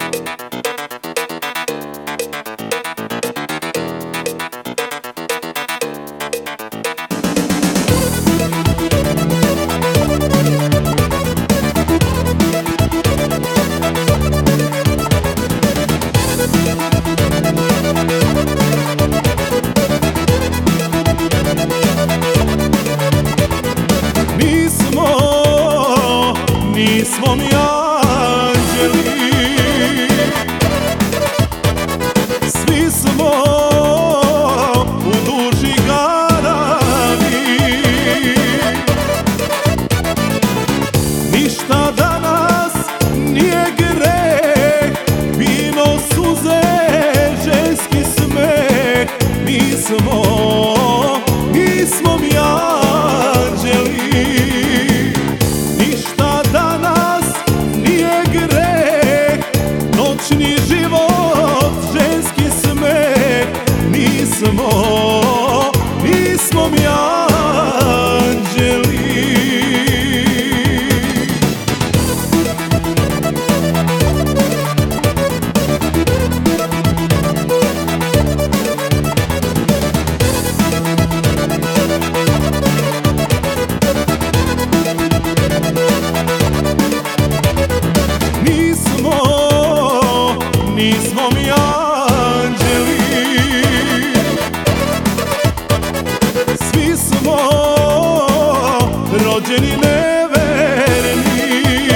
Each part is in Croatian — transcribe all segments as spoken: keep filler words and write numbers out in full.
Nismo mi anđeli, svi smo u duši garavi. Ništa danas nije greh, vino, suze, ženski smeh. Nismo, nismo mi anđeli. Noćni život, ženski smeh. Nismo, nismo mi anđeli. Nismo, nismo mi anđeli, svi smo rođeni neverni.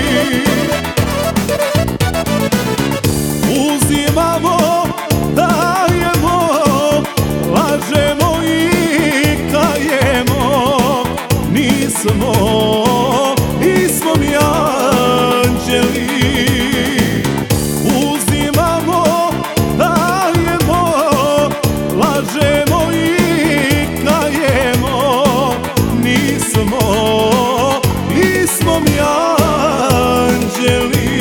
Uzimamo, dajemo, lažemo i kajemo. Nismo, nismo mi anđeli. Lažemo i kajemo. Nismo, nismo mi anđeli.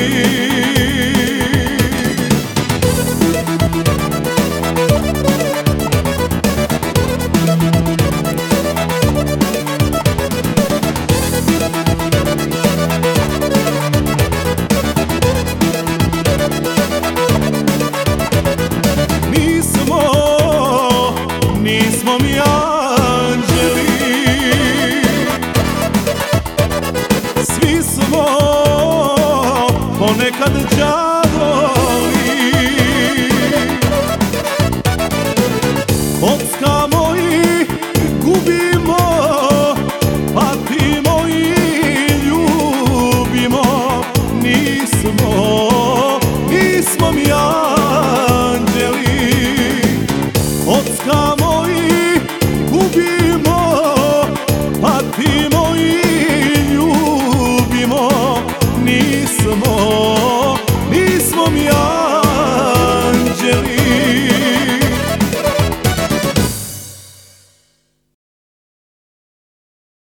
Nismo, nismo mi anđeli, svi smo ponekad đavoli. Kockamo i gubimo, patimo i ljubimo. Nismo, nismo mi anđeli. Kockamo i gubimo, patimo i ljubimo. Nismo,